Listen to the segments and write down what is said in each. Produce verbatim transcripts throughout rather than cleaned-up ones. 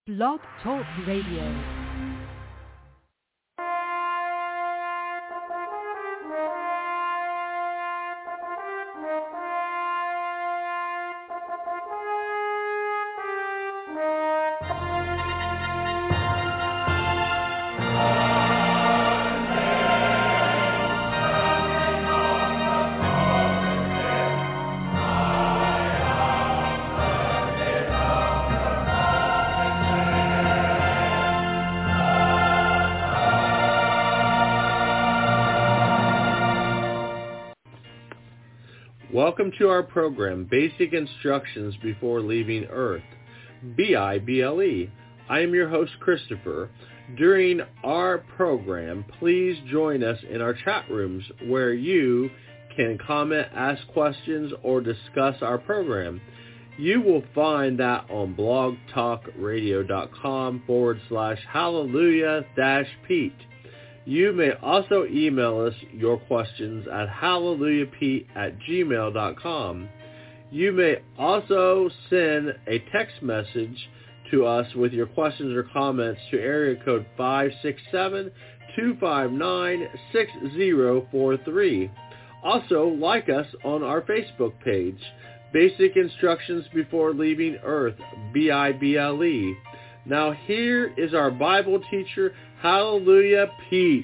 Blog Talk Radio. Welcome to our program, Basic Instructions Before Leaving Earth, B I B L E. I am your host, Christopher. During our program, please join us in our chat rooms where you can comment, ask questions, or discuss our program. You will find that on blogtalkradio.com forward slash hallelujah dash Pete. You may also email us your questions at hallelujahpete at gmail dot com. You may also send a text message to us with your questions or comments to area code five six seven, two five nine, six zero four three. Also, like us on our Facebook page, Basic Instructions Before Leaving Earth, B I B L E. Now here is our Bible teacher, Hallelujah Pete.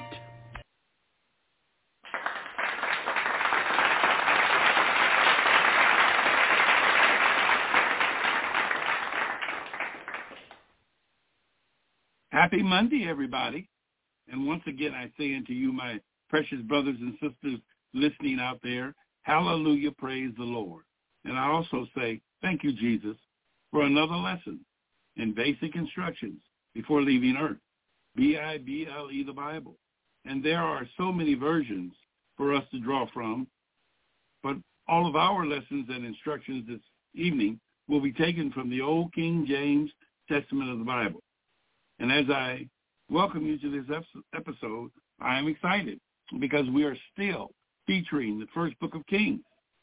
Happy Monday, everybody. And once again, I say unto you, my precious brothers and sisters listening out there, hallelujah, praise the Lord. And I also say, thank you, Jesus, for another lesson in basic instructions before leaving earth. B I B L E, the Bible. And there are so many versions for us to draw from, but all of our lessons and instructions this evening will be taken from the Old King James Testament of the Bible. And as I welcome you to this episode, I am excited because we are still featuring the first book of Kings.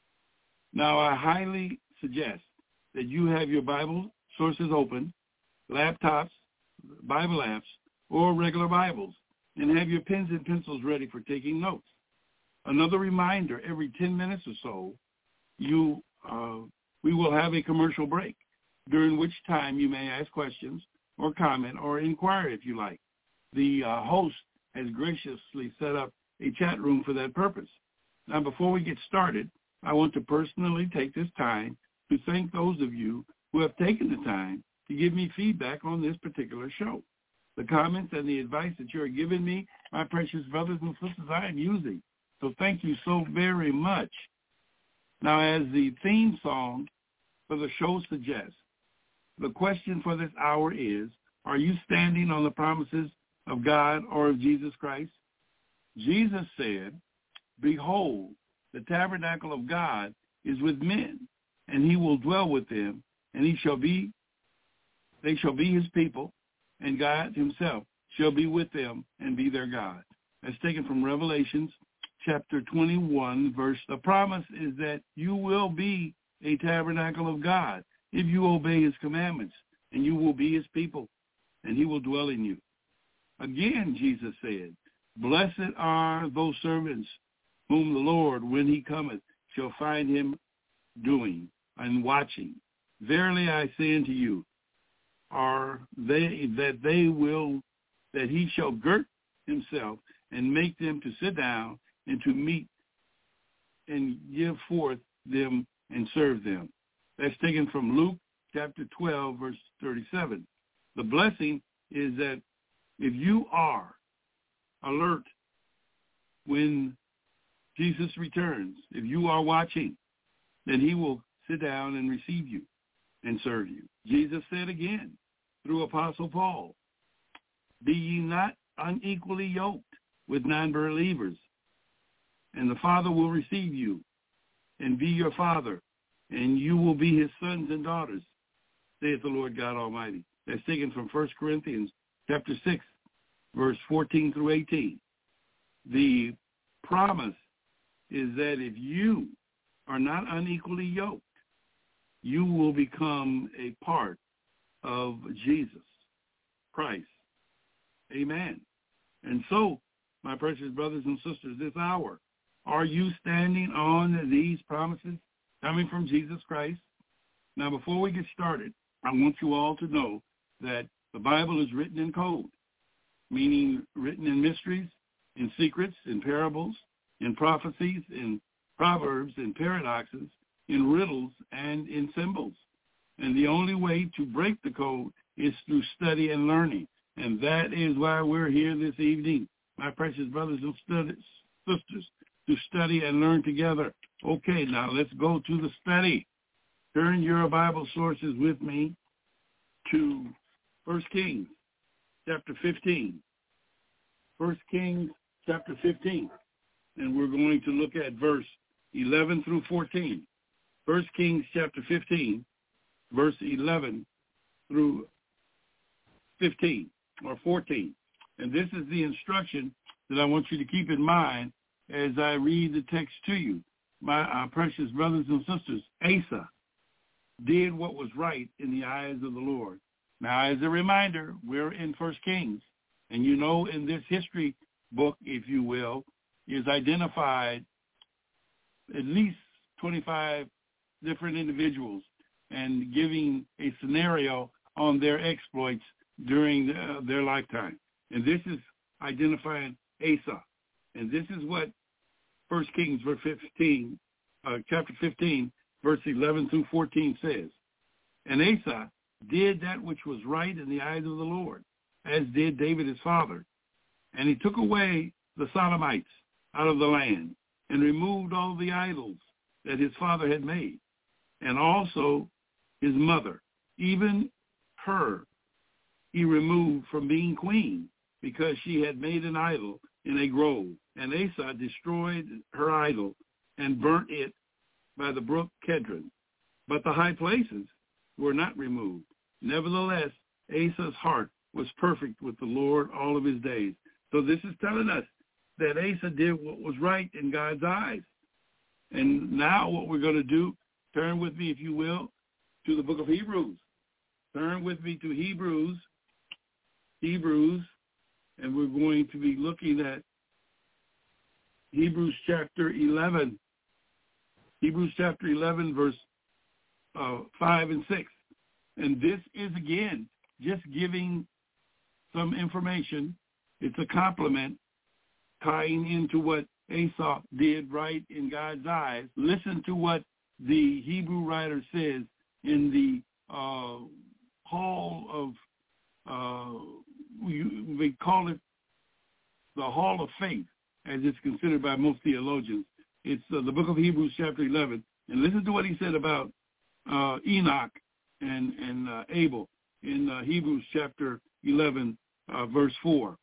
Now, I highly suggest that you have your Bible sources open, laptops, Bible apps, or regular Bibles, and have your pens and pencils ready for taking notes. Another reminder, every ten minutes or so, you uh, we will have a commercial break, during which time you may ask questions or comment or inquire if you like. The uh, host has graciously set up a chat room for that purpose. Now, before we get started, I want to personally take this time to thank those of you who have taken the time to give me feedback on this particular show. The comments and the advice that you are giving me, my precious brothers and sisters, I am using. So thank you so very much. Now, as the theme song for the show suggests, the question for this hour is, are you standing on the promises of God or of Jesus Christ? Jesus said, behold, the tabernacle of God is with men, and he will dwell with them, and he shall be, they shall be his people, and God himself shall be with them and be their God. That's taken from Revelations chapter twenty-one, verse. The promise is that you will be a tabernacle of God if you obey his commandments, and you will be his people, and he will dwell in you. Again, Jesus said, blessed are those servants whom the Lord, when he cometh, shall find him doing and watching. Verily I say unto you, are they that they will that he shall gird himself and make them to sit down and to meet and give forth them and serve them. That's taken from Luke chapter twelve, verse thirty-seven. The blessing is that if you are alert when Jesus returns, if you are watching, then he will sit down and receive you and serve you. Jesus said again, through Apostle Paul, be ye not unequally yoked with non-believers, and the Father will receive you and be your Father, and you will be his sons and daughters, saith the Lord God Almighty. That's taken from First Corinthians chapter six, verse fourteen through eighteen. The promise is that if you are not unequally yoked, you will become a part of Jesus. Christ. Amen. And so, my precious brothers and sisters, this hour, are you standing on these promises coming from Jesus Christ? Now, before we get started, I want you all to know that the Bible is written in code, meaning written in mysteries, in secrets, in parables, in prophecies, in proverbs, in paradoxes, in riddles, and in symbols. And the only way to break the code is through study and learning. And that is why we're here this evening, my precious brothers and sisters, to study and learn together. Okay, now let's go to the study. Turn your Bible sources with me to First Kings chapter fifteen. First Kings chapter fifteen. And we're going to look at verse eleven through fourteen. First Kings chapter fifteen, verse eleven through fifteen or fourteen. And this is the instruction that I want you to keep in mind as I read the text to you. My uh, precious brothers and sisters, Asa did what was right in the eyes of the Lord. Now, as a reminder, we're in First Kings, and you know in this history book, if you will, is identified at least twenty-five different individuals and giving a scenario on their exploits during the, their lifetime. And this is identifying Asa. And this is what First Kings verse fifteen, uh, chapter fifteen, verse eleven through fourteen says. And Asa did that which was right in the eyes of the Lord, as did David his father. And he took away the Sodomites out of the land and removed all the idols that his father had made, and also his mother, even her he removed from being queen, because she had made an idol in a grove. And Asa destroyed her idol and burnt it by the brook Kedron. But the high places were not removed. Nevertheless, Asa's heart was perfect with the Lord all of his days. So this is telling us that Asa did what was right in God's eyes. And now what we're going to do, turn with me, if you will, to the book of Hebrews. Turn with me to Hebrews, Hebrews, and we're going to be looking at Hebrews chapter eleven. Hebrews chapter eleven, verse uh, five and six. And this is, again, just giving some information. It's a compliment tying into what Asa did right in God's eyes. Listen to what the Hebrew writer says in the uh, hall of, uh, we, we call it the Hall of Faith, as it's considered by most theologians. It's uh, the book of Hebrews chapter eleven. And listen to what he said about uh, Enoch and, and uh, Abel in uh, Hebrews chapter eleven, uh, verse four.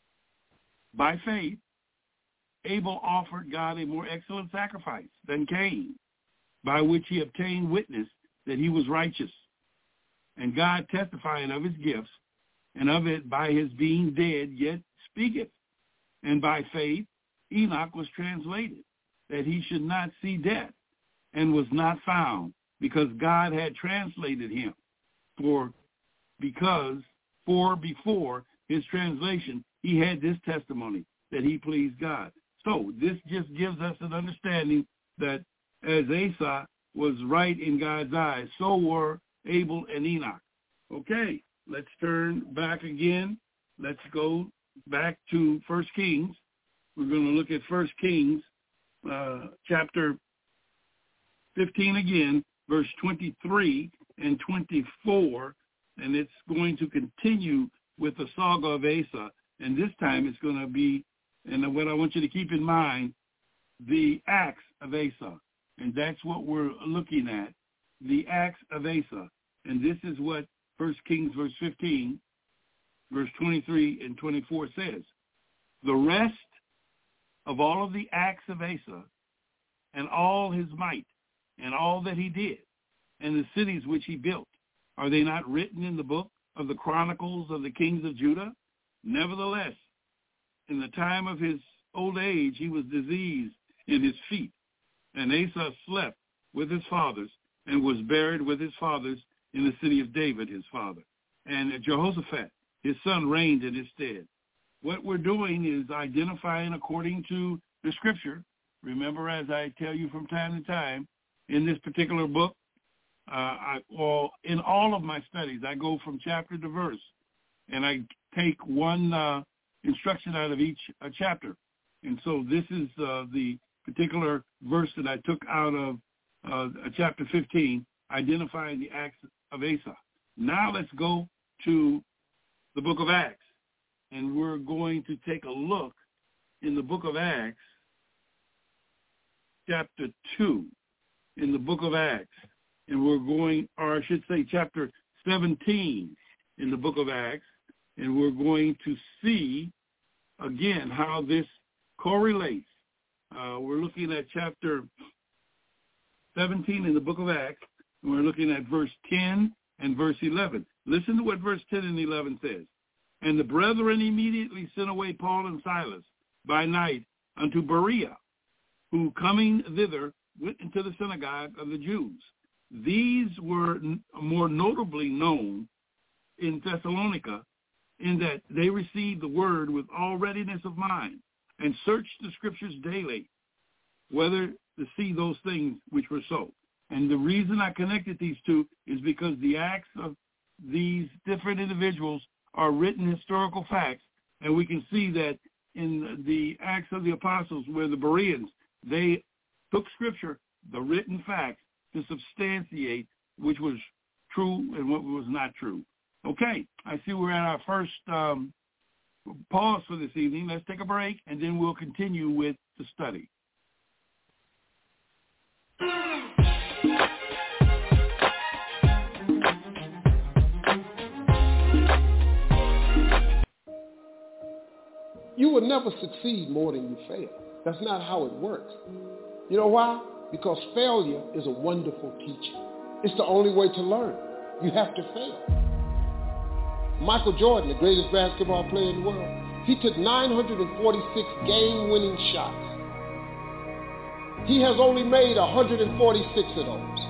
By faith, Abel offered God a more excellent sacrifice than Cain, by which he obtained witness that he was righteous, and God testifying of his gifts, and of it by his being dead yet speaketh. And by faith Enoch was translated, that he should not see death, and was not found, because God had translated him. For because for before his translation he had this testimony, that he pleased God. So this just gives us an understanding that as Asa was right in God's eyes, so were Abel and Enoch. Okay, let's turn back again. Let's go back to First Kings. We're going to look at First Kings uh, chapter fifteen again, verse twenty-three and twenty-four, and it's going to continue with the saga of Asa, and this time it's going to be, and what I want you to keep in mind, the acts of Asa, and that's what we're looking at, the acts of Asa, and this is what First Kings verse fifteen, verse twenty-three and twenty-four says. The rest of all of the acts of Asa, and all his might, and all that he did, and the cities which he built, are they not written in the book of the Chronicles of the kings of Judah? Nevertheless, in the time of his old age, he was diseased in his feet, and Asa slept with his fathers, and was buried with his fathers in the city of David, his father. And Jehoshaphat his son reigned in his stead. What we're doing is identifying according to the scripture. Remember, as I tell you from time to time, in this particular book, uh, I, well, in all of my studies, I go from chapter to verse, and I take one uh, instruction out of each uh, chapter. And so this is uh, the particular verse that I took out of uh, chapter fifteen, identifying the acts of Asa. Now let's go to the book of Acts, and we're going to take a look in the book of Acts, chapter two, in the book of Acts, and we're going, or I should say chapter seventeen in the book of Acts, and we're going to see, again, how this correlates. Uh, we're looking at chapter seventeen in the book of Acts, and we're looking at verse ten and verse eleven. Listen to what verse ten and eleven says. And the brethren immediately sent away Paul and Silas by night unto Berea, who coming thither went into the synagogue of the Jews. These were n- more notably known in Thessalonica, in that they received the word with all readiness of mind, and searched the scriptures daily, whether to see those things which were so. And the reason I connected these two is because the acts of these different individuals are written historical facts, and we can see that in the Acts of the Apostles, where the Bereans, they took scripture, the written facts, to substantiate which was true and what was not true. Okay, I see we're at our first um, pause for this evening. Let's take a break, and then we'll continue with the study. You will never succeed more than you fail. That's not how it works. You know why? Because failure is a wonderful teacher. It's the only way to learn. You have to fail. Michael Jordan, the greatest basketball player in the world, he took nine hundred forty-six game-winning shots. He has only made one hundred forty-six of those.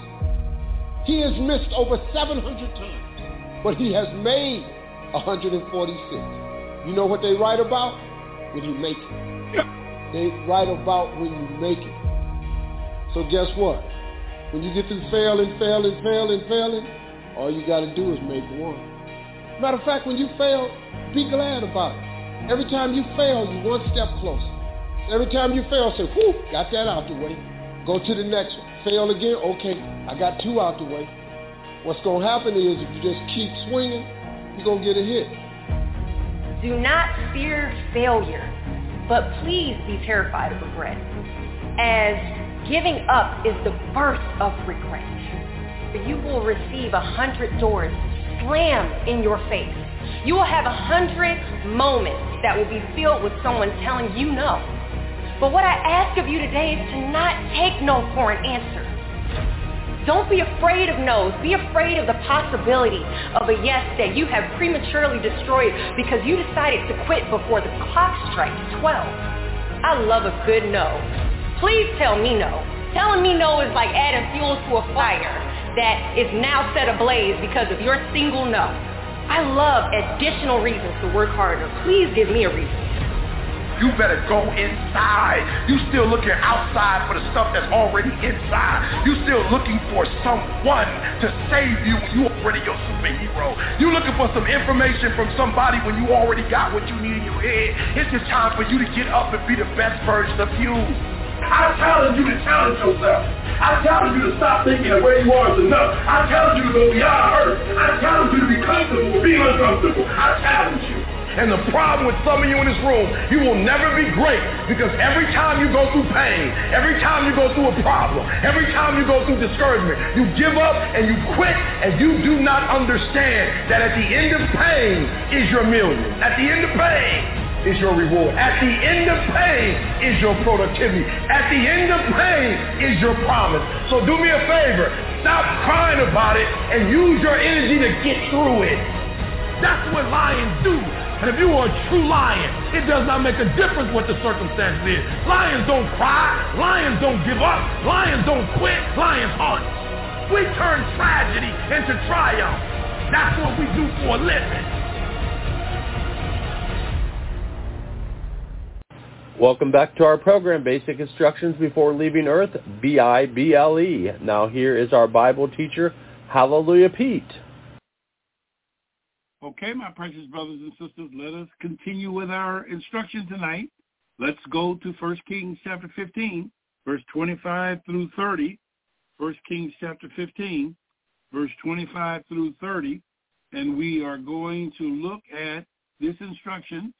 He has missed over seven hundred times, but he has made one hundred forty-six. You know what they write about? When you make it. They write about when you make it. So guess what? When you get through failing, failing, failing, failing, all you got to do is make one. Matter of fact, when you fail, be glad about it. Every time you fail, you're one step closer. Every time you fail, say, whew, got that out the way. Go to the next one. Fail again, okay, I got two out the way. What's going to happen is if you just keep swinging, you're going to get a hit. Do not fear failure, but please be terrified of regret, as giving up is the birth of regret. You will receive a hundred doors slammed in your face. You will have a hundred moments that will be filled with someone telling you no. But what I ask of you today is to not take no for an answer. Don't be afraid of no's. Be afraid of the possibility of a yes that you have prematurely destroyed because you decided to quit before the clock strikes twelve. I love a good no. Please tell me no. Telling me no is like adding fuel to a fire that is now set ablaze because of your single no. I love additional reasons to work harder. Please give me a reason. You better go inside. You still looking outside for the stuff that's already inside. You still looking for someone to save you when you already your superhero. You looking for some information from somebody when you already got what you need in your head. It's just time for you to get up and be the best version of you. I challenge you to challenge yourself. I challenge you to stop thinking that where you are is enough. I challenge you to go beyond hurt. I challenge you to be comfortable, be uncomfortable. I challenge you. And the problem with some of you in this room, you will never be great because every time you go through pain, every time you go through a problem, every time you go through discouragement, you give up and you quit and you do not understand that at the end of pain is your million. At the end of pain is your reward. At the end of pain is your productivity. At the end of pain is your promise. So do me a favor, stop crying about it and use your energy to get through it. That's what lions do. And if you are a true lion, it does not make a difference what the circumstance is. Lions don't cry. Lions don't give up. Lions don't quit. Lions hunt. We turn tragedy into triumph. That's what we do for a living. Welcome back to our program, Basic Instructions Before Leaving Earth, B I B L E. Now here is our Bible teacher, Hallelujah Pete. Okay, my precious brothers and sisters, let us continue with our instruction tonight. Let's go to First Kings chapter fifteen, verse twenty-five through thirty. First Kings chapter fifteen, verse twenty-five through thirty. And we are going to look at this instruction,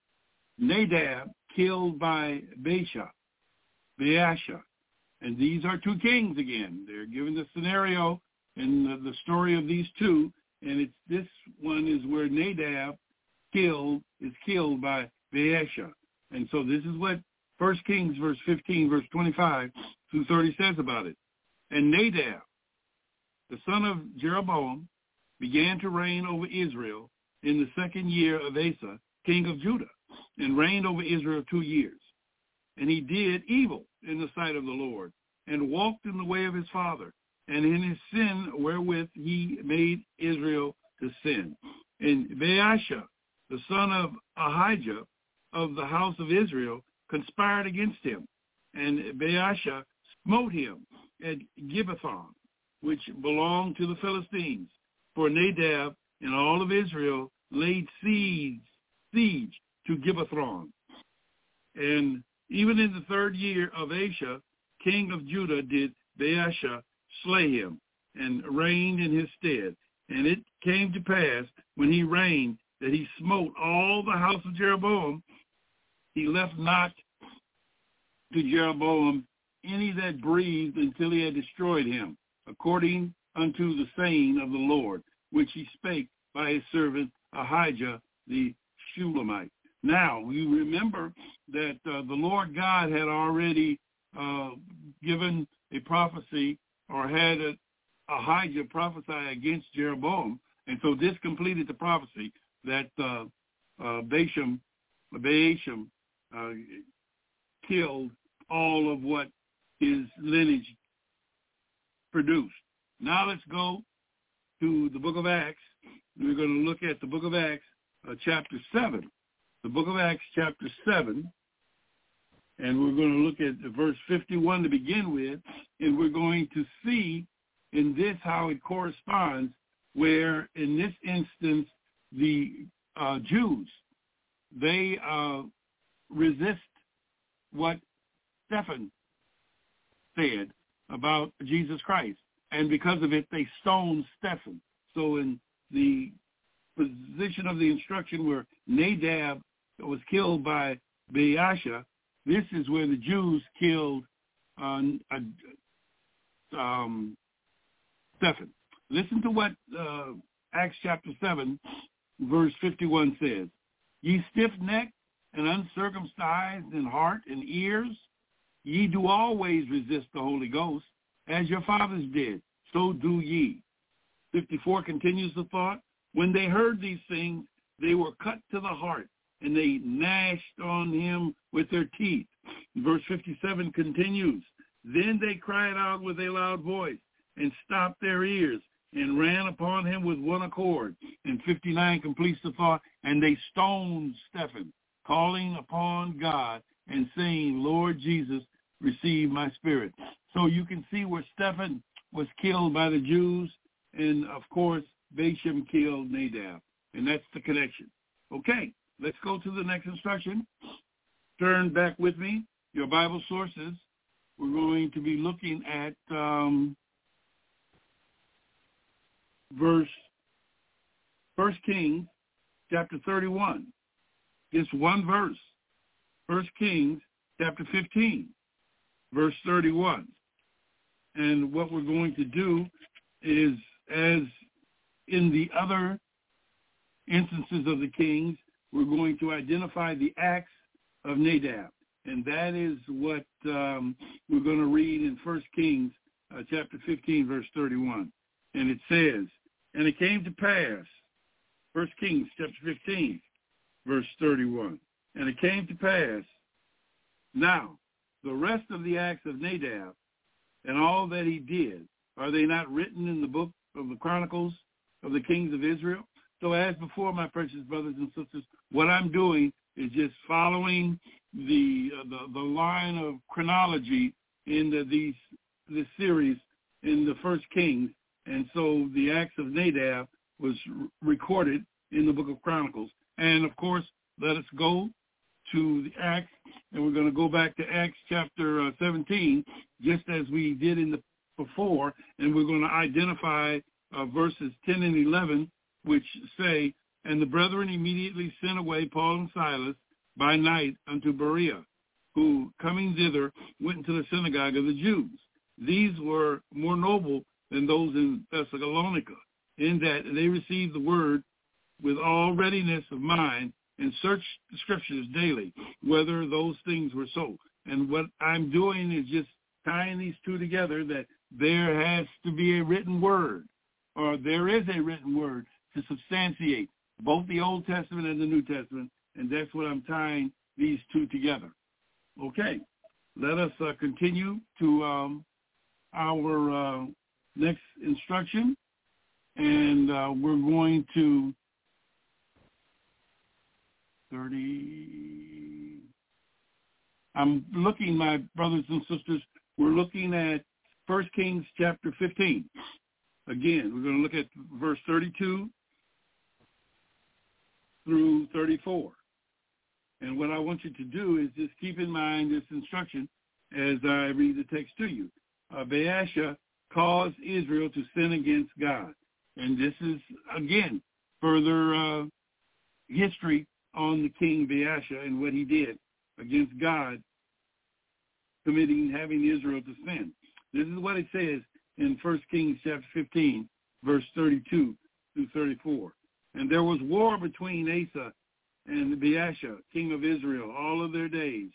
Nadab killed by Baasha, Baasha. And these are two kings again. They're given the scenario and the, the story of these two. And it's this one is where Nadab killed is killed by Baasha. And so this is what First Kings verse fifteen, verse twenty-five through thirty says about it. And Nadab, the son of Jeroboam, began to reign over Israel in the second year of Asa, king of Judah, and reigned over Israel two years. And he did evil in the sight of the Lord, and walked in the way of his father, and in his sin wherewith he made Israel to sin. And Baasha, the son of Ahijah of the house of Israel, conspired against him. And Baasha smote him at Gibbethon, which belonged to the Philistines. For Nadab and all of Israel laid siege, siege to Gibbethon. And even in the third year of Asa, king of Judah, did Baasha slay him, and reigned in his stead. And it came to pass, when he reigned, that he smote all the house of Jeroboam. He left not to Jeroboam any that breathed until he had destroyed him, according unto the saying of the Lord, which he spake by his servant Ahijah the Shulamite. Now, we remember that uh, the Lord God had already uh, given a prophecy, or had a, Ahijah prophesy against Jeroboam, and so this completed the prophecy that uh, uh, Baasham, Baasham uh, killed all of what his lineage produced. Now let's go to the book of Acts. We're going to look at the book of Acts, uh, chapter seven. The book of Acts, chapter seven, and we're going to look at verse fifty-one to begin with, and we're going to see in this how it corresponds, where in this instance the uh, Jews, they uh, resist what Stephen said about Jesus Christ. And because of it, they stoned Stephen. So in the position of the instruction where Nadab was killed by Baasha, this is where the Jews killed uh, um, Stephen. Listen to what uh, Acts chapter seven, verse fifty-one says. Ye stiff-necked and uncircumcised in heart and ears, ye do always resist the Holy Ghost, as your fathers did, so do ye. fifty-four continues the thought. When they heard these things, they were cut to the heart, and they gnashed on him with their teeth. Verse fifty-seven continues. Then they cried out with a loud voice, and stopped their ears, and ran upon him with one accord. And fifty-nine completes the thought. And they stoned Stephen, calling upon God, and saying, Lord Jesus, receive my spirit. So you can see where Stephen was killed by the Jews, and of course, Baasham killed Nadab. And that's the connection. Okay, let's go to the next instruction. Turn back with me, your Bible sources. We're going to be looking at um, verse, First Kings, chapter thirty-one. Just one verse. First Kings, chapter fifteen, verse thirty-one. And what we're going to do is, as in the other instances of the kings, we're going to identify the acts of Nadab. And that is what um, we're going to read in First Kings uh, chapter fifteen, verse thirty-one. And it says, and it came to pass, First Kings chapter fifteen, verse thirty-one. And it came to pass, now, the rest of the acts of Nadab and all that he did, are they not written in the book of the Chronicles of the kings of Israel? So as before, my precious brothers and sisters, what I'm doing is just following the uh, the, the line of chronology in the, these this series in the First Kings, and so the Acts of Nadab was r- recorded in the Book of Chronicles. And of course, let us go to the Acts, and we're going to go back to Acts chapter uh, seventeen, just as we did in the before, and we're going to identify uh, verses ten and eleven, which say, "And the brethren immediately sent away Paul and Silas by night unto Berea, who, coming thither, went into the synagogue of the Jews. These were more noble than those in Thessalonica, in that they received the word with all readiness of mind, and searched the scriptures daily, whether those things were so." And what I'm doing is just tying these two together, that there has to be a written word, or there is a written word to substantiate both the Old Testament and the New Testament, and that's what I'm tying these two together. Okay, let us uh, continue to um, our uh, next instruction, and uh, we're going to thirty. I'm looking, my brothers and sisters, we're looking at First Kings chapter fifteen. Again, we're going to look at verse thirty-two through thirty-four. And what I want you to do is just keep in mind this instruction as I read the text to you. Uh, Baasha caused Israel to sin against God. And this is, again, further uh, history on the king Baasha and what he did against God, committing, having Israel to sin. This is what it says in First Kings chapter fifteen, verse thirty-two through thirty-four. "And there was war between Asa and Baasha, king of Israel, all of their days.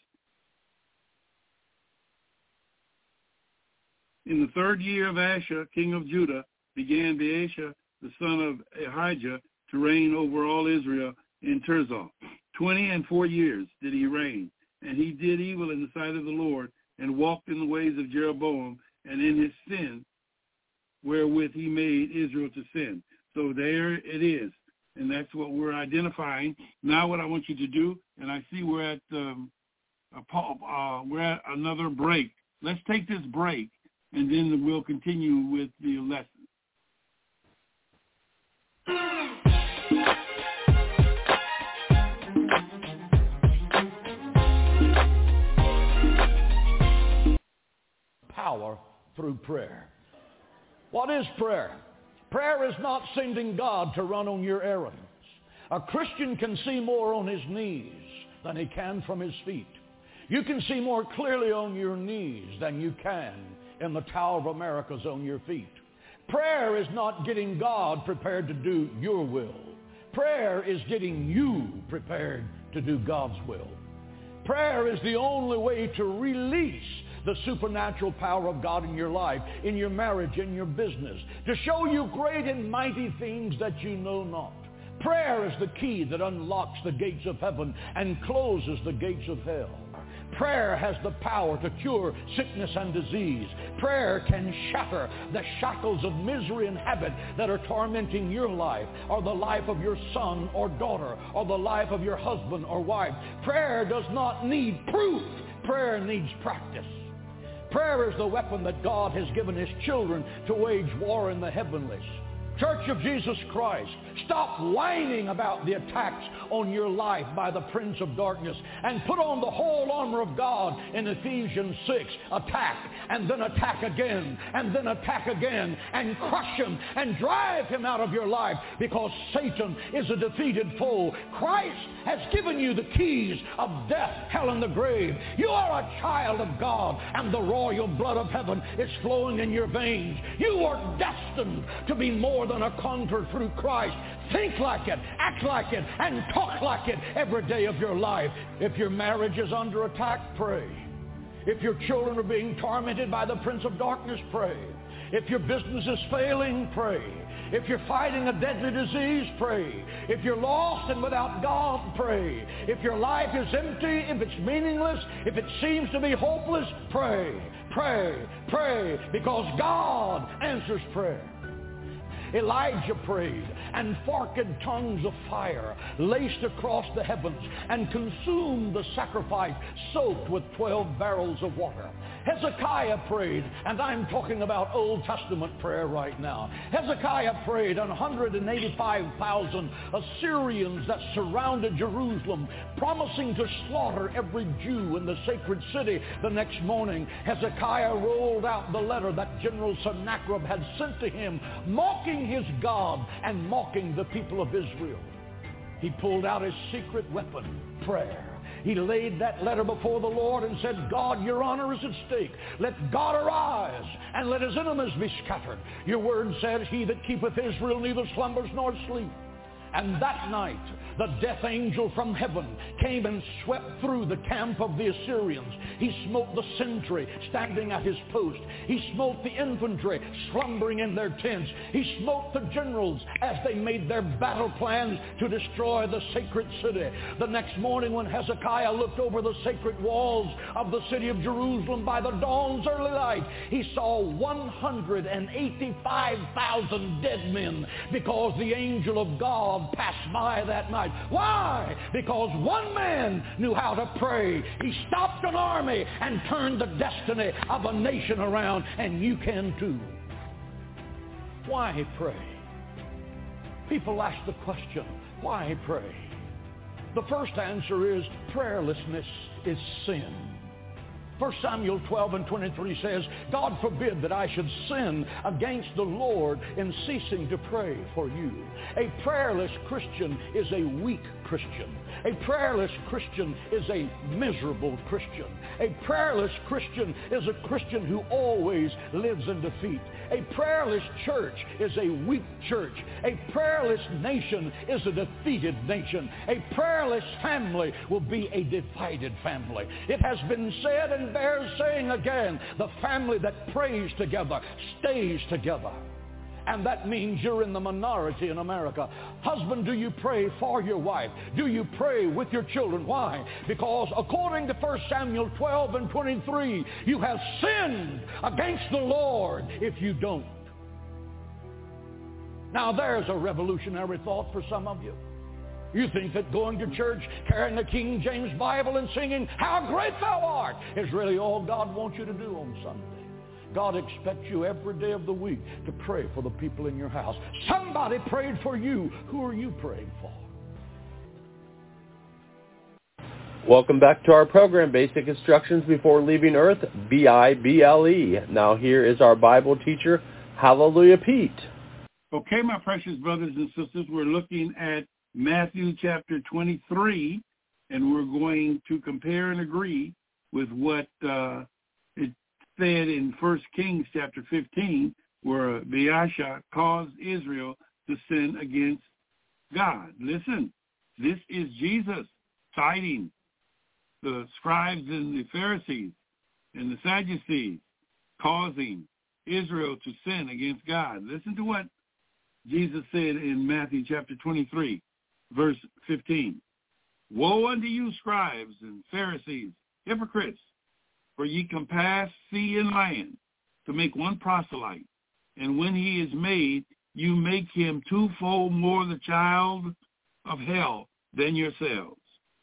In the third year of Asa, king of Judah, began Baasha, the son of Ahijah, to reign over all Israel in Tirzah. Twenty and four years did he reign, and he did evil in the sight of the Lord, and walked in the ways of Jeroboam, and in his sin, wherewith he made Israel to sin." So there it is, and that's what we're identifying. Now what I want you to do, and I see we're at um, a, uh, we're at another break. Let's take this break, and then we'll continue with the lesson. Power through prayer. What is prayer? Prayer is not sending God to run on your errands. A Christian can see more on his knees than he can from his feet. You can see more clearly on your knees than you can in the Tower of America's on your feet. Prayer is not getting God prepared to do your will. Prayer is getting you prepared to do God's will. Prayer is the only way to release the supernatural power of God in your life, in your marriage, in your business, to show you great and mighty things that you know not. Prayer is the key that unlocks the gates of heaven and closes the gates of hell. Prayer has the power to cure sickness and disease. Prayer can shatter the shackles of misery and habit that are tormenting your life, or the life of your son or daughter, or the life of your husband or wife. Prayer does not need proof. Prayer needs practice. Prayer is the weapon that God has given his children to wage war in the heavenlies. Church of Jesus Christ, stop whining about the attacks on your life by the Prince of Darkness and put on the whole armor of God in Ephesians six. Attack, and then attack again, and then attack again, and crush him and drive him out of your life, because Satan is a defeated foe. Christ has given you the keys of death, hell, and the grave. You are a child of God, and the royal blood of heaven is flowing in your veins. You are destined to be more than a conqueror through Christ. Think like it, act like it, and talk like it every day of your life. If your marriage is under attack, pray. If your children are being tormented by the Prince of Darkness, pray. If your business is failing, pray. If you're fighting a deadly disease, pray. If you're lost and without God, pray. If your life is empty, if it's meaningless, if it seems to be hopeless, pray. Pray, pray, because God answers prayer. Elijah prayed, and forked tongues of fire laced across the heavens and consumed the sacrifice soaked with twelve barrels of water. Hezekiah prayed, and I'm talking about Old Testament prayer right now. Hezekiah prayed, and one hundred eighty-five thousand Assyrians that surrounded Jerusalem, promising to slaughter every Jew in the sacred city. The next morning, Hezekiah rolled out the letter that General Sennacherib had sent to him, mocking his God and mocking the people of Israel. He pulled out his secret weapon, prayer. He laid that letter before the Lord and said, God, your honor is at stake. Let God arise, and let his enemies be scattered. Your word says, he that keepeth Israel neither slumbers nor sleep. And that night, the death angel from heaven came and swept through the camp of the Assyrians. He smote the sentry standing at his post. He smote the infantry slumbering in their tents. He smote the generals as they made their battle plans to destroy the sacred city. The next morning, when Hezekiah looked over the sacred walls of the city of Jerusalem by the dawn's early light, he saw one hundred eighty-five thousand dead men, because the angel of God passed by that night. Why? Because one man knew how to pray. He stopped an army and turned the destiny of a nation around, and you can too. Why pray? People ask the question, why pray? The first answer is prayerlessness is sin. First Samuel twelve and twenty-three says, God forbid that I should sin against the Lord in ceasing to pray for you. A prayerless Christian is a weak Christian. A prayerless Christian is a miserable Christian. A prayerless Christian is a Christian who always lives in defeat. A prayerless church is a weak church. A prayerless nation is a defeated nation. A prayerless family will be a divided family. It has been said and bears saying again, the family that prays together stays together. And that means you're in the minority in America. Husband, do you pray for your wife? Do you pray with your children? Why? Because according to First Samuel twelve and twenty-three, you have sinned against the Lord if you don't. Now there's a revolutionary thought for some of you. You think that going to church, carrying the King James Bible and singing, "How great thou art," is really all God wants you to do on Sunday. God expects you every day of the week to pray for the people in your house. Somebody prayed for you. Who are you praying for? Welcome back to our program, Basic Instructions Before Leaving Earth, B I B L E. Now here is our Bible teacher, Hallelujah Pete. Okay, my precious brothers and sisters, we're looking at Matthew chapter twenty-three, and we're going to compare and agree with what uh, it said in First Kings chapter fifteen, where Baasha caused Israel to sin against God. Listen, this is Jesus citing the scribes and the Pharisees and the Sadducees causing Israel to sin against God. Listen to what Jesus said in Matthew chapter twenty-three, verse fifteen. Woe unto you, scribes and Pharisees, hypocrites! For ye compass sea and land to make one proselyte, and when he is made, you make him twofold more the child of hell than yourselves.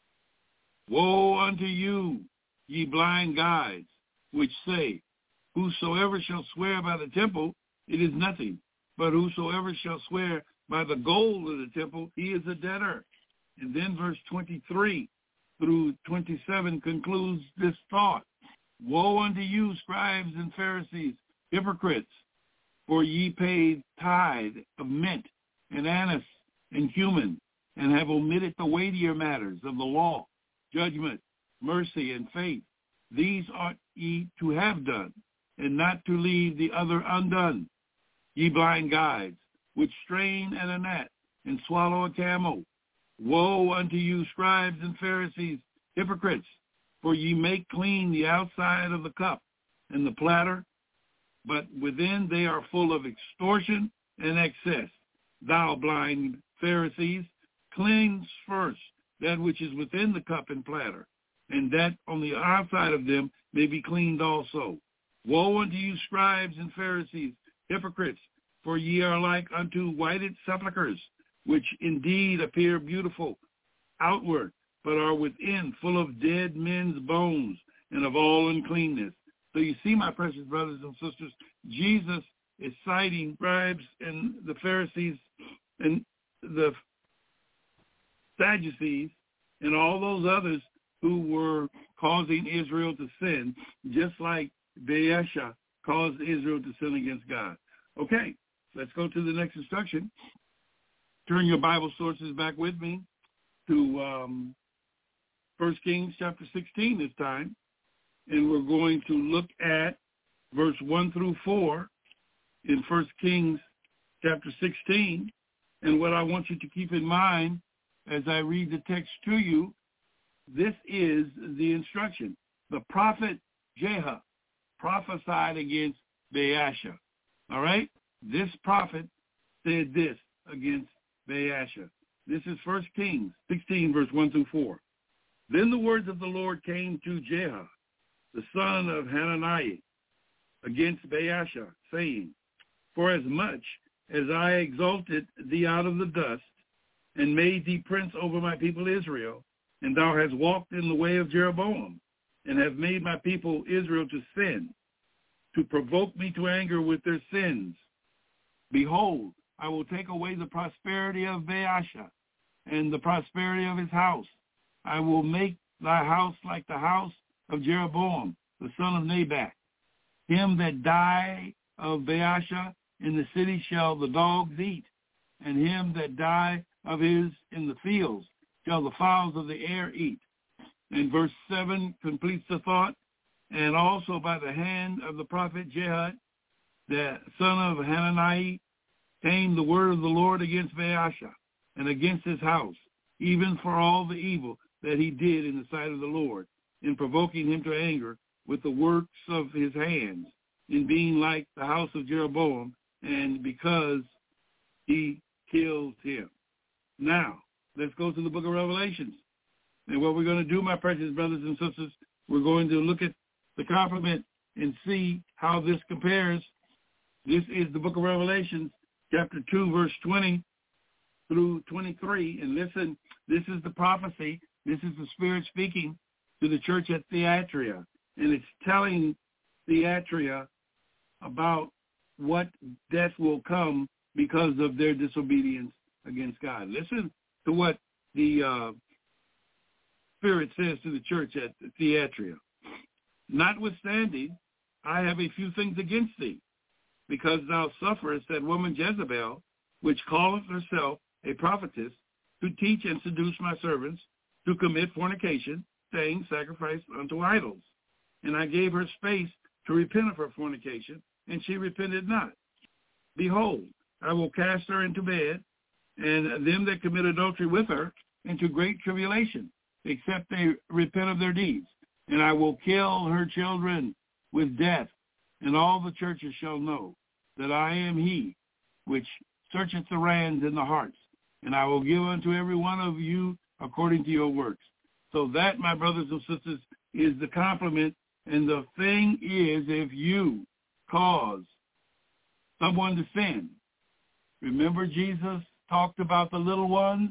Woe unto you, ye blind guides, which say, whosoever shall swear by the temple, it is nothing, but whosoever shall swear by the gold of the temple, he is a debtor. And then verse twenty-three through twenty-seven concludes this thought. Woe unto you, scribes and Pharisees, hypocrites, for ye pay tithe of mint and anise and cumin, and have omitted the weightier matters of the law, judgment, mercy, and faith. These ought ye to have done, and not to leave the other undone. Ye blind guides, which strain at a gnat and swallow a camel. Woe unto you, scribes and Pharisees, hypocrites, for ye make clean the outside of the cup and the platter, but within they are full of extortion and excess. Thou blind Pharisees, cleanse first that which is within the cup and platter, and that on the outside of them may be cleaned also. Woe unto you, scribes and Pharisees, hypocrites, For ye are like unto whited sepulchres, which indeed appear beautiful outward, but are within full of dead men's bones and of all uncleanness. So you see, my precious brothers and sisters, Jesus is citing scribes and the Pharisees and the Sadducees and all those others who were causing Israel to sin, just like Baasha caused Israel to sin against God. Okay, let's go to the next instruction. Turn your Bible sources back with me to um, First Kings chapter sixteen this time, and we're going to look at verse one through four in First Kings chapter sixteen. And what I want you to keep in mind as I read the text to you, this is the instruction. The prophet Jehu prophesied against Baasha. All right? This prophet said this against Baasha. This is First Kings sixteen, verse one through four. Then the words of the Lord came to Jehu, the son of Hananiah, against Baasha, saying, For as much as I exalted thee out of the dust, and made thee prince over my people Israel, and thou hast walked in the way of Jeroboam, and have made my people Israel to sin, to provoke me to anger with their sins. Behold, I will take away the prosperity of Baasha, and the prosperity of his house. I will make thy house like the house of Jeroboam, the son of Nebat. Him that die of Baasha in the city shall the dogs eat, and him that die of his in the fields shall the fowls of the air eat. And verse seven completes the thought. And also by the hand of the prophet Jehu, the son of Hananiah, came the word of the Lord against Baasha and against his house, even for all the evil that he did in the sight of the Lord, in provoking him to anger with the works of his hands, in being like the house of Jeroboam, and because he killed him. Now, let's go to the book of Revelations. And what we're going to do, my precious brothers and sisters, we're going to look at the complement and see how this compares. This is the book of Revelations, chapter two, verse twenty through twenty-three. And listen, this is the prophecy. This is the Spirit speaking to the church at Thyatira. And it's telling Thyatira about what death will come because of their disobedience against God. Listen to what the uh, Spirit says to the church at Thyatira. Notwithstanding, I have a few things against thee, because thou sufferest that woman Jezebel, which calleth herself a prophetess, to teach and seduce my servants to commit fornication, saying, Sacrifice unto idols. And I gave her space to repent of her fornication, and she repented not. Behold, I will cast her into bed, and them that commit adultery with her into great tribulation, except they repent of their deeds. And I will kill her children with death, and all the churches shall know that I am he which searcheth the reins and the hearts, and I will give unto every one of you according to your works. So that, my brothers and sisters, is the compliment. And the thing is, if you cause someone to sin, remember Jesus talked about the little ones,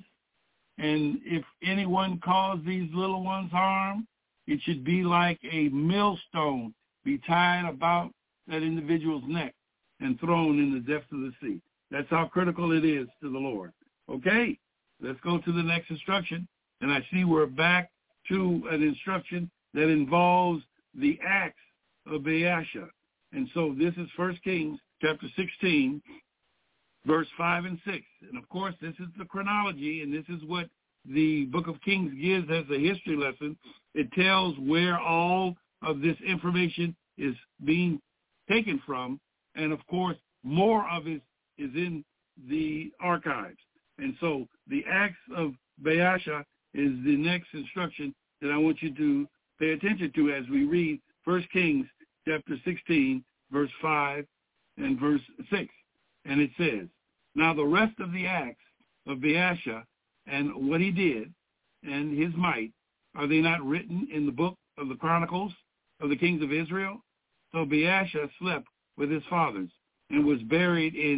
and if anyone cause these little ones harm, it should be like a millstone be tied about that individual's neck and thrown in the depths of the sea. That's how critical it is to the Lord. Okay, let's go to the next instruction. And I see we're back to an instruction that involves the acts of Baasha. And so this is First Kings chapter sixteen, verse five and six. And of course, this is the chronology, and this is what the book of Kings gives as a history lesson. It tells where all of this information is being taken from. And of course, more of it is in the archives. And so the acts of Baasha is the next instruction that I want you to pay attention to as we read First Kings chapter sixteen, verse five and verse six. And it says, Now the rest of the acts of Baasha and what he did and his might, are they not written in the book of the Chronicles of the kings of Israel? So Baasha slept with his fathers and was buried in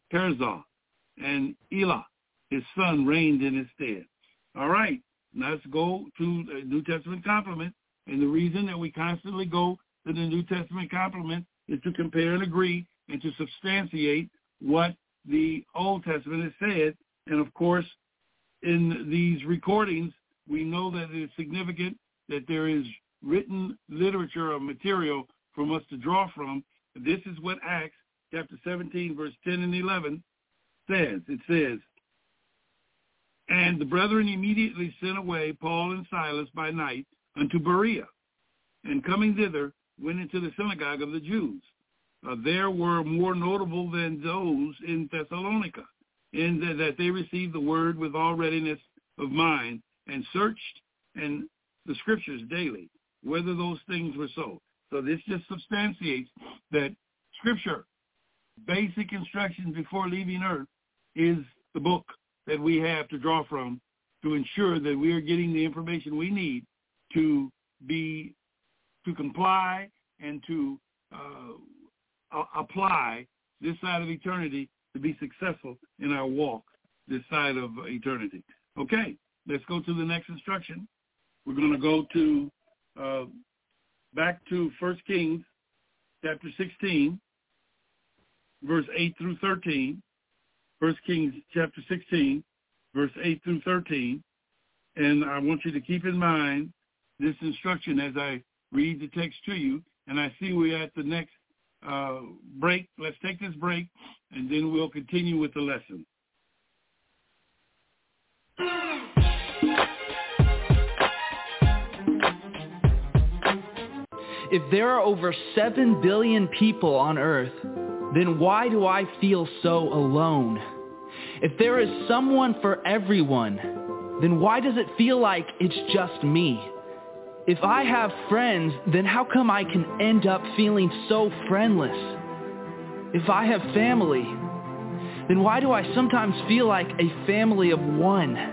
Perzah, and Elah, his son, reigned in his stead. All right, now let's go to the New Testament complement. And the reason that we constantly go to the New Testament complement is to compare and agree and to substantiate what the Old Testament has said. And, of course, in these recordings, we know that it is significant that there is written literature or material from us to draw from. This is what Acts chapter seventeen, verse ten and eleven says. It says, "And the brethren immediately sent away Paul and Silas by night unto Berea, and coming thither went into the synagogue of the Jews. Uh, there were more notable than those in Thessalonica, in the, that they received the word with all readiness of mind, and searched and the scriptures daily, whether those things were so." So this just substantiates that scripture, basic instructions before leaving earth, is the book that we have to draw from to ensure that we are getting the information we need to be, to comply and to uh, apply this side of eternity to be successful in our walk this side of eternity. Okay, let's go to the next instruction. We're going to go to uh, back to First Kings chapter sixteen, verse eight through thirteen. First Kings chapter sixteen, verse eight through thirteen. And I want you to keep in mind this instruction as I read the text to you. And I see we're at the next uh, break. Let's take this break, and then we'll continue with the lesson. If there are over seven billion people on earth, then why do I feel so alone? If there is someone for everyone, then why does it feel like it's just me? If I have friends, then how come I can end up feeling so friendless? If I have family, then why do I sometimes feel like a family of one?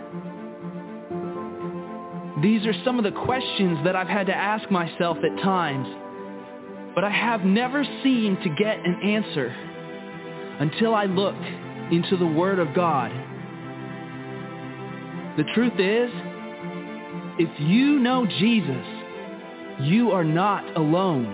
These are some of the questions that I've had to ask myself at times, but I have never seemed to get an answer until I look into the Word of God. The truth is, if you know Jesus, you are not alone.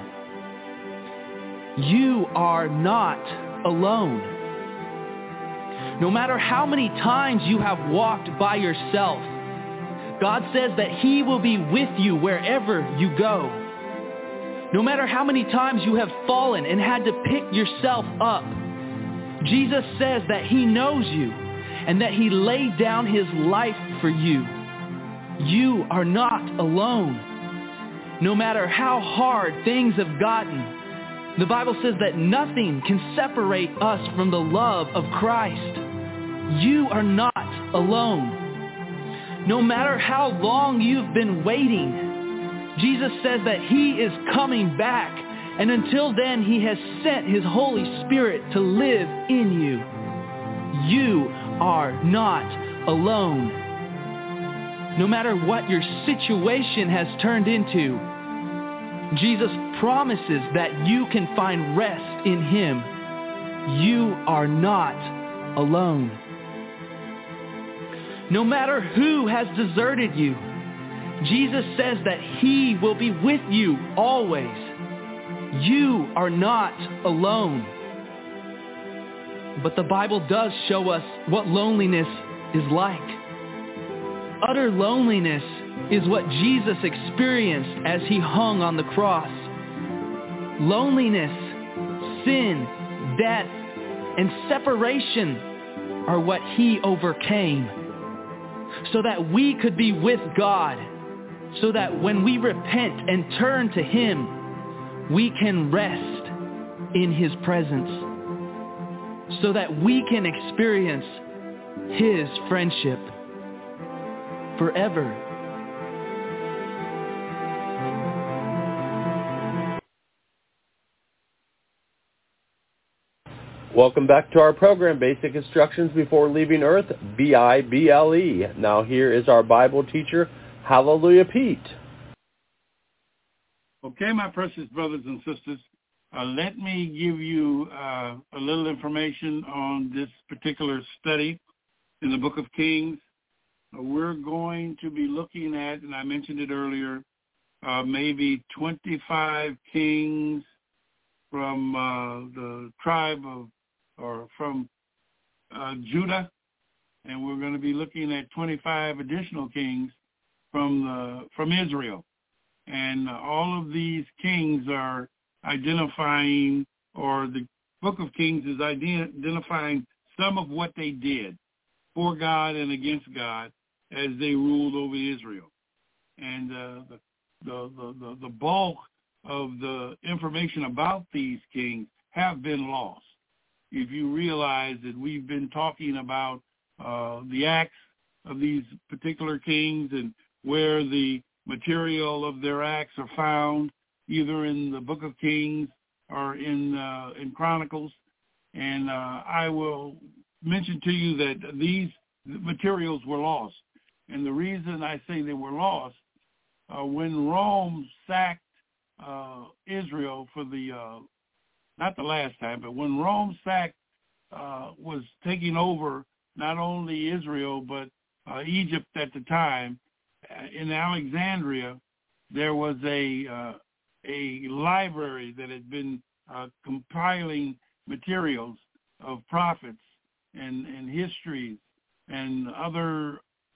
You are not alone. No matter how many times you have walked by yourself, God says that He will be with you wherever you go. No matter how many times you have fallen and had to pick yourself up, Jesus says that He knows you and that He laid down His life for you. You are not alone. No matter how hard things have gotten, the Bible says that nothing can separate us from the love of Christ. You are not alone. No matter how long you've been waiting, Jesus says that He is coming back, and until then He has sent His Holy Spirit to live in you. You are not alone. No matter what your situation has turned into, Jesus promises that you can find rest in Him. You are not alone. No matter who has deserted you, Jesus says that He will be with you always. You are not alone. But the Bible does show us what loneliness is like. Utter loneliness is what Jesus experienced as He hung on the cross. Loneliness, sin, death, and separation are what He overcame, so that we could be with God, so that when we repent and turn to Him, we can rest in His presence, so that we can experience His friendship forever. Welcome back to our program, Basic Instructions Before Leaving Earth, B I B L E. Now here is our Bible teacher, Hallelujah Pete. Okay, my precious brothers and sisters, Uh, let me give you uh, a little information on this particular study in the Book of Kings. Uh, we're going to be looking at, and I mentioned it earlier, uh, maybe twenty-five kings from uh, the tribe of, or from uh, Judah, and we're going to be looking at twenty-five additional kings from the, from Israel. And uh, all of these kings are identifying, or the Book of Kings is identifying some of what they did for God and against God as they ruled over Israel. And uh, the, the, the, the bulk of the information about these kings have been lost. If you realize that we've been talking about uh, the acts of these particular kings and where the material of their acts are found, either in the Book of Kings or in uh, in Chronicles. And uh, I will mention to you that these materials were lost. And the reason I say they were lost, uh, when Rome sacked uh, Israel for the, uh, not the last time, but when Rome sacked, uh, was taking over not only Israel, but uh, Egypt at the time, in Alexandria, there was a uh, a library that had been uh, compiling materials of prophets and, and histories and other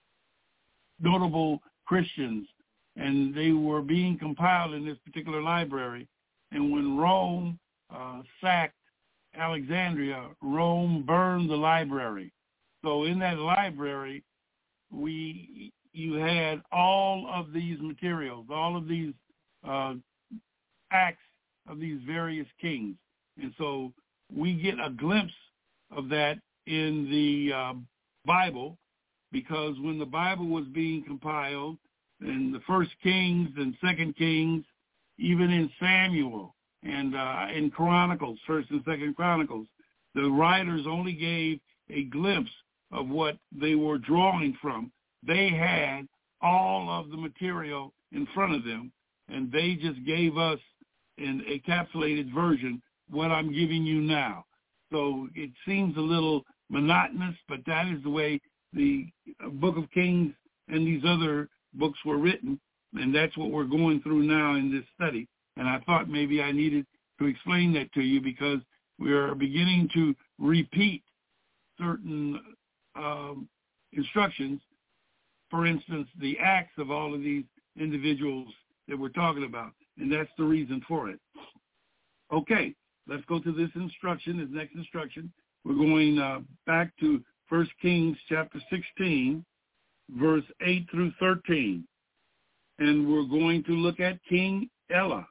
notable Christians, and they were being compiled in this particular library. And when Rome uh, sacked Alexandria, Rome burned the library. So in that library, we you had all of these materials, all of these uh, acts of these various kings. And so we get a glimpse of that in the uh, Bible, because when the Bible was being compiled, in the First Kings and Second Kings, even in Samuel and uh, in Chronicles, First and Second Chronicles, the writers only gave a glimpse of what they were drawing from. They had all of the material in front of them, and they just gave us an encapsulated version, what I'm giving you now. So it seems a little monotonous, but that is the way the Book of Kings and these other books were written, and that's what we're going through now in this study. And I thought maybe I needed to explain that to you, because we are beginning to repeat certain um, instructions. For instance, the acts of all of these individuals that we're talking about, and that's the reason for it. Okay, let's go to this instruction, this next instruction. We're going uh, back to First Kings chapter sixteen, verse eight through thirteen. And we're going to look at King Elah,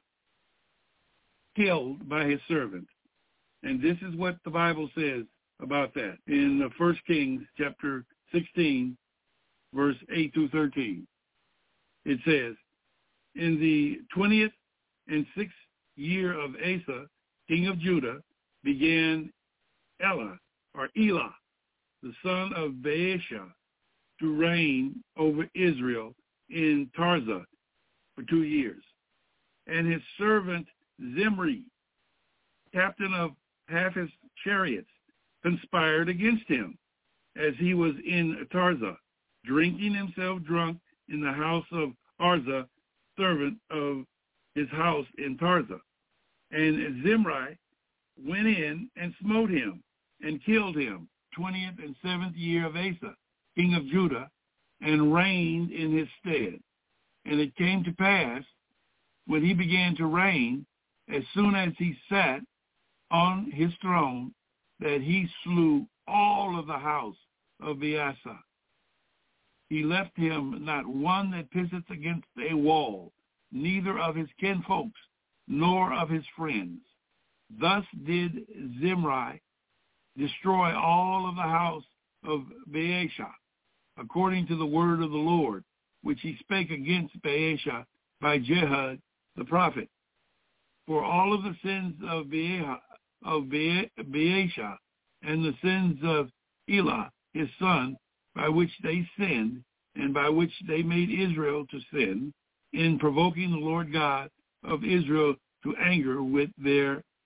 killed by his servant. And this is what the Bible says about that in First Kings chapter sixteen, verse eight through thirteen. It says, in the twentieth and sixth year of Asa, king of Judah, began Elah, or Elah, the son of Baasha, to reign over Israel in Tirzah for two years. And his servant Zimri, captain of half his chariots, conspired against him as he was in Tirzah, drinking himself drunk in the house of Arza, servant of his house in Tirzah. And Zimri went in and smote him and killed him, twentieth and seventh year of Asa, king of Judah, and reigned in his stead. And it came to pass, when he began to reign, as soon as he sat on his throne, that he slew all of the house of Baasha. He left him not one that pisseth against a wall, neither of his kinfolks, nor of his friends. Thus did Zimri destroy all of the house of Baasha, according to the word of the Lord, which he spake against Baasha by Jehud the prophet. For all of the sins of Baasha, of Baasha and the sins of Elah his son, by which they sinned, and by which they made Israel to sin, in provoking the Lord God of Israel to anger with their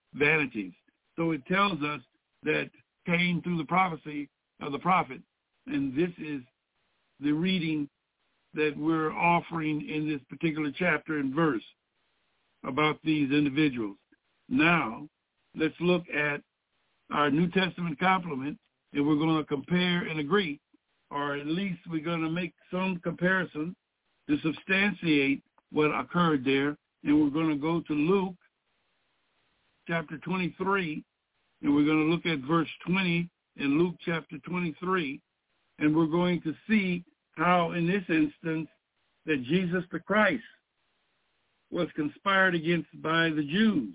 vanities. So it tells us that came through the prophecy of the prophet, and this is the reading that we're offering in this particular chapter and verse about these individuals. Now, let's look at our New Testament complement, and we're going to compare and agree, or at least we're going to make some comparison to substantiate what occurred there. And we're going to go to Luke chapter twenty-three, and we're going to look at verse twenty in Luke chapter twenty-three, and we're going to see how in this instance that Jesus the Christ was conspired against by the Jews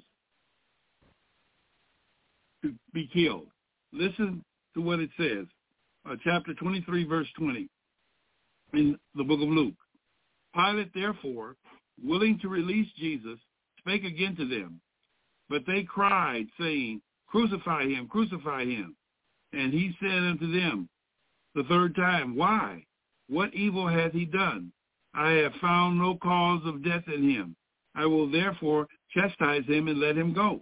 to be killed. Listen to what it says, uh, chapter twenty-three, verse twenty in the book of Luke. Pilate, therefore, willing to release Jesus, spake again to them. But they cried, saying, Crucify him, crucify him. And he said unto them the third time, Why? What evil hath he done? I have found no cause of death in him. I will therefore chastise him and let him go.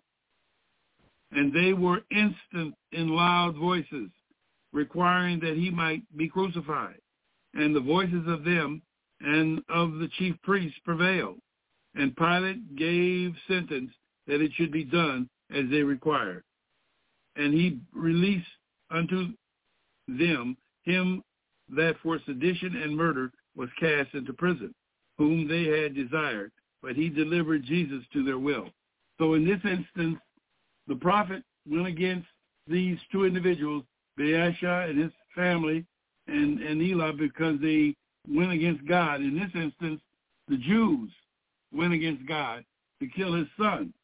And they were instant in loud voices, requiring that he might be crucified. And the voices of them and of the chief priests prevailed. And Pilate gave sentence that it should be done as they required. And he released unto them him that for sedition and murder was cast into prison, whom they had desired, but he delivered Jesus to their will. So in this instance, the prophet went against these two individuals, Baasha and his family, and, and Eli, because they went against God. In this instance, the Jews went against God to kill his son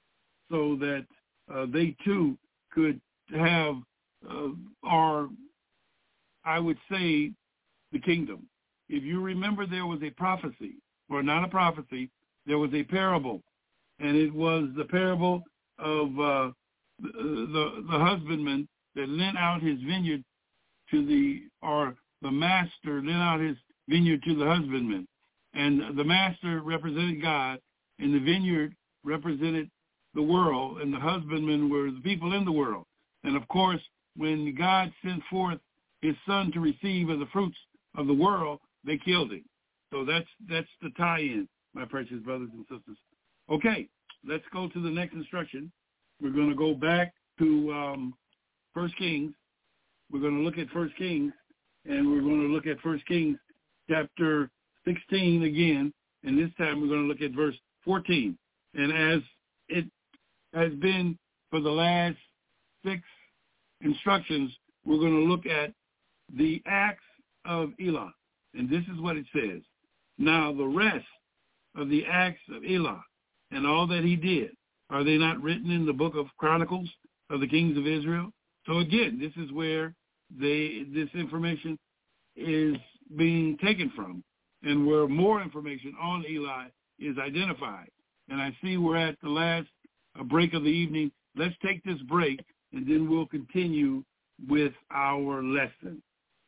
so that uh, they too could have, uh, or I would say, the kingdom. If you remember, there was a prophecy, or not a prophecy, there was a parable, and it was the parable of uh, the, the the husbandman that lent out his vineyard to the, or the master lent out his vineyard to the husbandman, and the master represented God, and the vineyard represented the world, and the husbandmen were the people in the world. And of course, when God sent forth his son to receive of the fruits of the world, they killed him. So that's that's the tie-in, my precious brothers and sisters. Okay, let's go to the next instruction. We're going to go back to um, First Kings. We're going to look at First Kings, and we're going to look at First Kings chapter sixteen again, and this time we're going to look at verse fourteen. And as it has been for the last six instructions, we're going to look at the acts of Eli. And this is what it says. Now the rest of the acts of Eli and all that he did, are they not written in the book of Chronicles of the kings of Israel? So again, this is where they this information is being taken from, and where more information on Eli is identified. And I see we're at the last uh, break of the evening. Let's take this break, and then we'll continue with our lesson.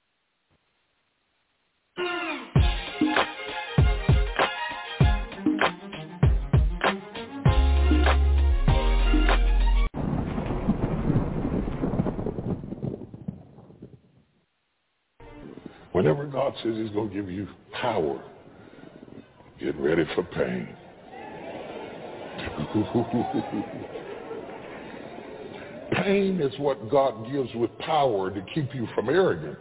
Whenever God says he's going to give you power, get ready for pain. Pain is what God gives with power to keep you from arrogance.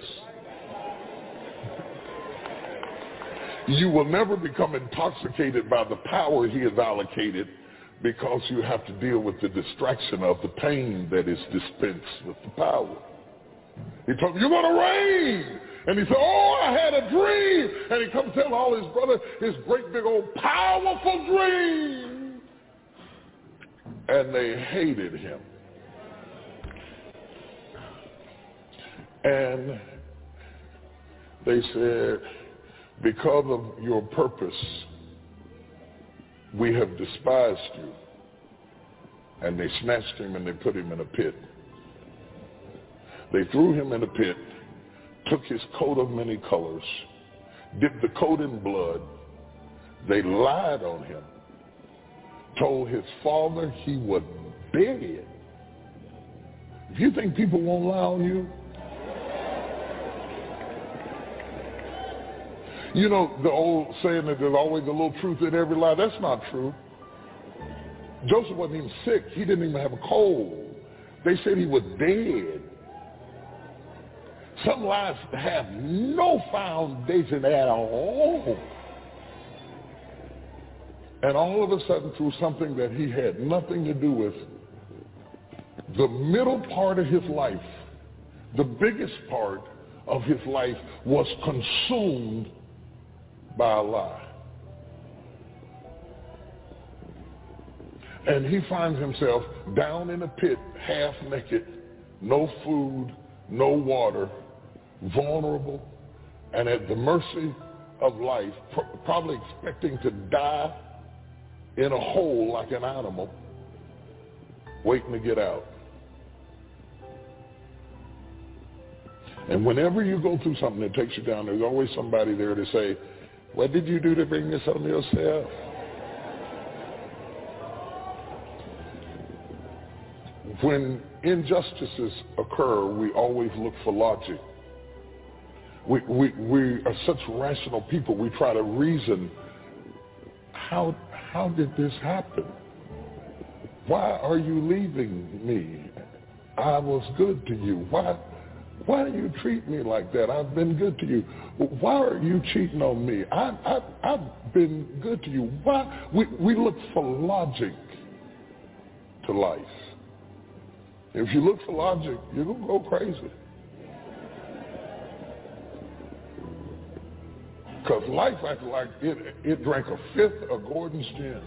You will never become intoxicated by the power he has allocated, because you have to deal with the distraction of the pain that is dispensed with the power. He told me, you're going to reign. And he said, oh, I had a dream. And he comes tell all his brothers his great big old powerful dream. And they hated him. And they said, because of your purpose, we have despised you. And they snatched him and they put him in a pit. They threw him in a pit, took his coat of many colors, dipped the coat in blood. They lied on him, told his father he would dead. If you think people won't lie on you, you know the old saying that there's always a little truth in every lie. That's not true. Joseph wasn't even sick. He didn't even have a cold. They said he was dead. Some lies have no foundation at all. And all of a sudden, through something that he had nothing to do with, the middle part of his life, the biggest part of his life, was consumed by a lie. And he finds himself down in a pit, half naked, no food, no water, vulnerable, and at the mercy of life, pr- probably expecting to die in a hole like an animal, waiting to get out. And whenever you go through something that takes you down, there's always somebody there to say, what did you do to bring this on yourself? When injustices occur, we always look for logic. We, we, we are such rational people, we try to reason, how, how did this happen? Why are you leaving me? I was good to you. Why, why do you treat me like that? I've been good to you. Why are you cheating on me? I, I, I've been good to you. Why? We, we look for logic to life. If you look for logic, you're going to go crazy. Because life acted like it, it drank a fifth of Gordon's gin.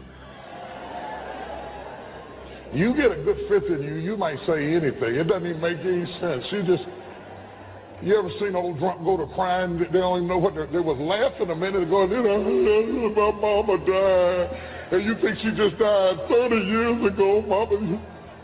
You get a good fifth in you, you might say anything. It doesn't even make any sense. You just, you ever seen old drunk go to crying? They don't even know what they're, they was laughing a minute ago. You know, my mama died. And you think she just died thirty years ago, mama.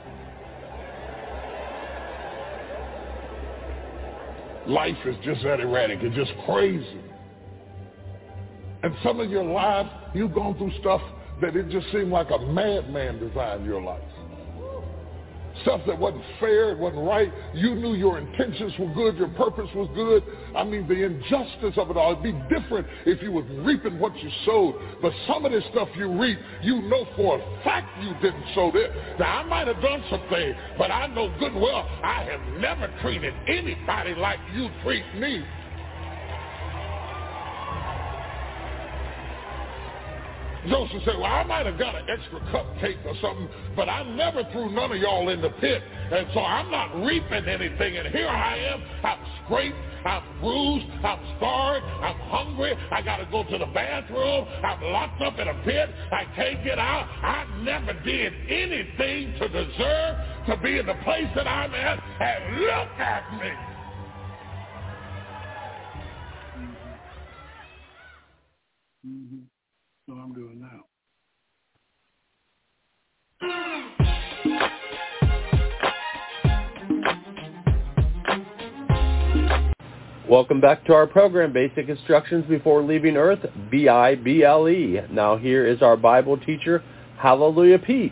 Life is just that erratic. It's just crazy. And some of your lives, you've gone through stuff that it just seemed like a madman designed your life. Stuff that wasn't fair, it wasn't right. You knew your intentions were good, your purpose was good. I mean, the injustice of it all. It'd be different if you was reaping what you sowed. But some of this stuff you reap, you know for a fact you didn't sow it. Now, I might have done something, but I know good and well I have never treated anybody like you treat me. Joseph said, well, I might have got an extra cupcake or something, but I never threw none of y'all in the pit, and so I'm not reaping anything, and here I am. I'm scraped, I'm bruised, I'm scarred, I'm hungry, I got to go to the bathroom, I'm locked up in a pit, I can't get out. I never did anything to deserve to be in the place that I'm at, and look at me. Mm-hmm. What I'm doing now. Welcome back to our program, Basic Instructions Before Leaving Earth, B I B L E. Now here is our Bible teacher, Hallelujah Pete.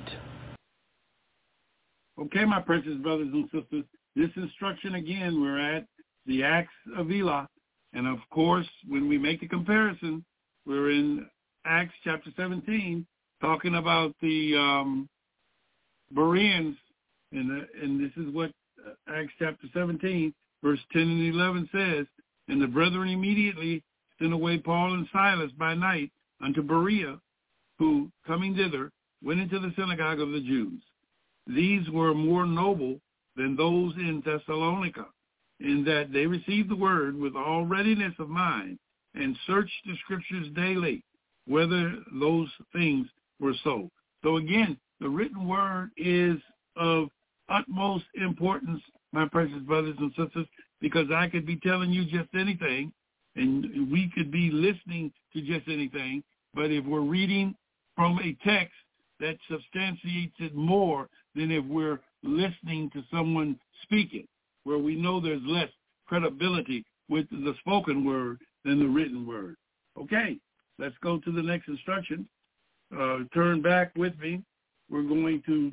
Okay, my precious brothers and sisters, this instruction again, we're at the Acts of Elah. And of course, when we make the comparison, we're in Acts chapter seventeen, talking about the um, Bereans, and, uh, and this is what Acts chapter seventeen, verse ten and eleven says, and the brethren immediately sent away Paul and Silas by night unto Berea, who, coming thither, went into the synagogue of the Jews. These were more noble than those in Thessalonica, in that they received the word with all readiness of mind, and searched the scriptures daily, whether those things were so. So again, the written word is of utmost importance, my precious brothers and sisters, because I could be telling you just anything, and we could be listening to just anything, but if we're reading from a text, that substantiates it more than if we're listening to someone speaking, where we know there's less credibility with the spoken word than the written word. Okay. Let's go to the next instruction. Uh, turn back with me. We're going to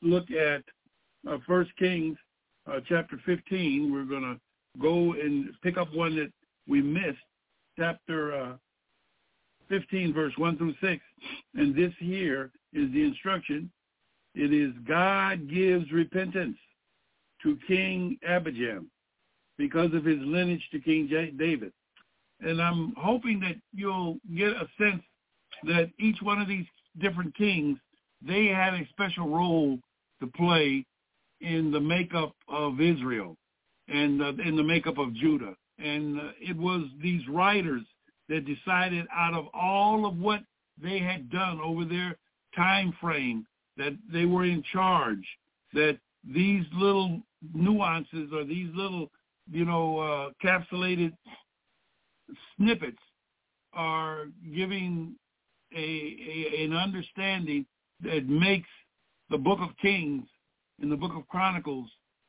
look at uh, First Kings uh, chapter fifteen. We're going to go and pick up one that we missed, chapter uh, fifteen, verse one through six. And this here is the instruction. It is God gives repentance to King Abijam because of his lineage to King J- David. And I'm hoping that you'll get a sense that each one of these different kings, they had a special role to play in the makeup of Israel and uh, in the makeup of Judah. And uh, it was these writers that decided, out of all of what they had done over their time frame, that they were in charge, that these little nuances or these little, you know, uh, capsulated snippets are giving a, a an understanding that makes the book of Kings and the book of Chronicles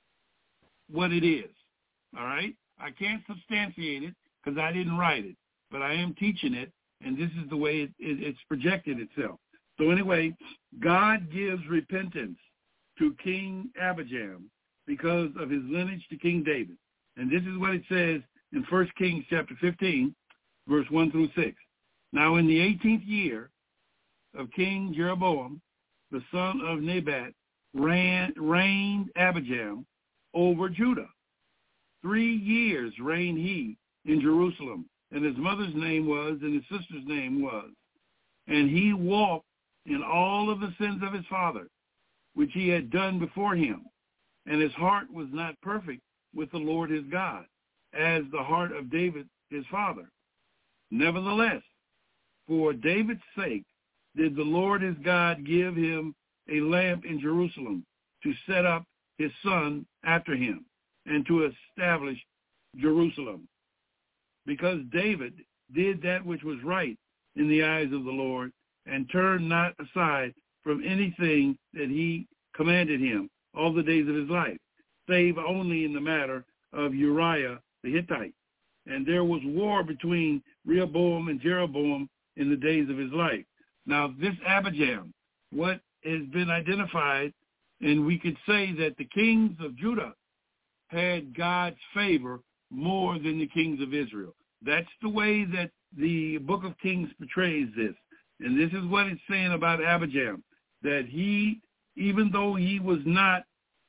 what it is. All right? I can't substantiate it because I didn't write it, but I am teaching it, and this is the way it, it, it's projected itself. So anyway, God gives repentance to King Abijam because of his lineage to King David. And this is what it says in First Kings chapter fifteen, verse one through six. Now in the eighteenth year of King Jeroboam, the son of Nebat, ran, reigned Abijam over Judah. Three years reigned he in Jerusalem, and his mother's name was, and his sister's name was. And he walked in all of the sins of his father, which he had done before him. And his heart was not perfect with the Lord his God, as the heart of David his father. Nevertheless, for David's sake did the Lord his God give him a lamp in Jerusalem to set up his son after him and to establish Jerusalem. Because David did that which was right in the eyes of the Lord and turned not aside from anything that he commanded him all the days of his life, save only in the matter of Uriah the Hittite. And there was war between Rehoboam and Jeroboam in the days of his life. Now, this Abijam, what has been identified, and we could say that the kings of Judah had God's favor more than the kings of Israel. That's the way that the book of Kings portrays this. And this is what it's saying about Abijam, that he, even though he was not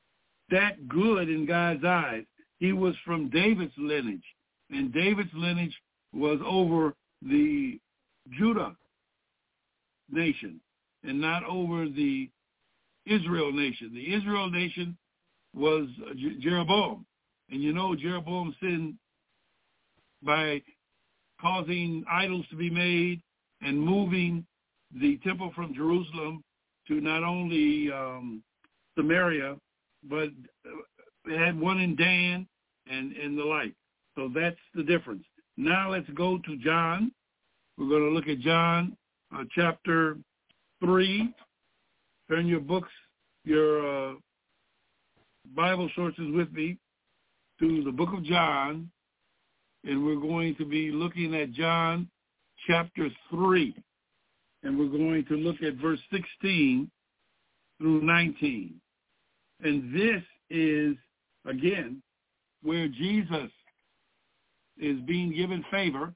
that good in God's eyes, he was from David's lineage. And David's lineage was over the Judah nation and not over the Israel nation. The Israel nation was Jeroboam. And you know Jeroboam sinned by causing idols to be made and moving the temple from Jerusalem to not only um, Samaria, but had one in Dan and, and the like. So that's the difference. Now let's go to John. We're going to look at John uh, chapter three. Turn your books, your uh, Bible sources with me to the book of John, and we're going to be looking at John chapter three, and we're going to look at verse sixteen through nineteen. And this is, again, where Jesus is being given favor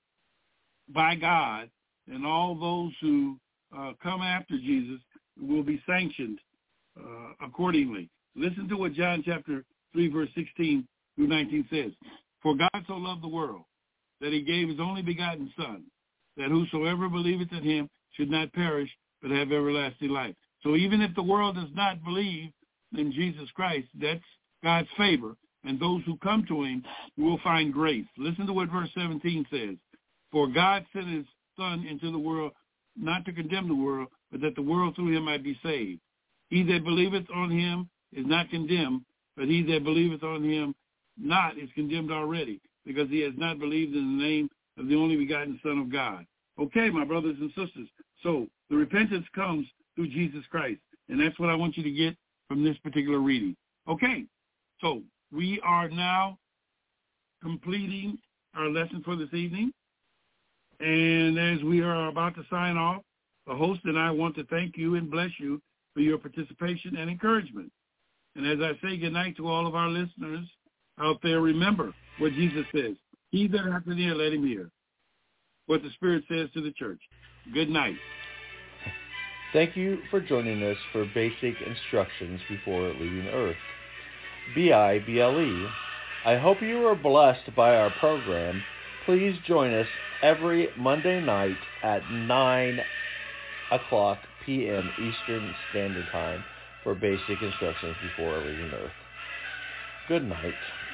by God, and all those who uh, come after Jesus will be sanctioned uh, accordingly. Listen to what John chapter three, verse sixteen through nineteen says. For God so loved the world that he gave his only begotten Son, that whosoever believeth in him should not perish, but have everlasting life. So even if the world does not believe in Jesus Christ, that's God's favor, and those who come to him will find grace. Listen to what verse seventeen says. For God sent his Son into the world not to condemn the world, but that the world through him might be saved. He that believeth on him is not condemned, but he that believeth on him not is condemned already, because he has not believed in the name of the only begotten Son of God. Okay, my brothers and sisters, so the repentance comes through Jesus Christ, and that's what I want you to get from this particular reading. Okay, so we are now completing our lesson for this evening, and as we are about to sign off, the host and I want to thank you and bless you for your participation and encouragement. And as I say goodnight to all of our listeners out there, remember what Jesus says. He that hath an ear, let him hear what the Spirit says to the church. Good night. Thank you for joining us for Basic Instructions Before Leaving Earth. B I B L E. I hope you are blessed by our program. Please join us every Monday night at nine o'clock p.m. Eastern Standard Time for Basic Instructions Before Leaving Earth. Good night.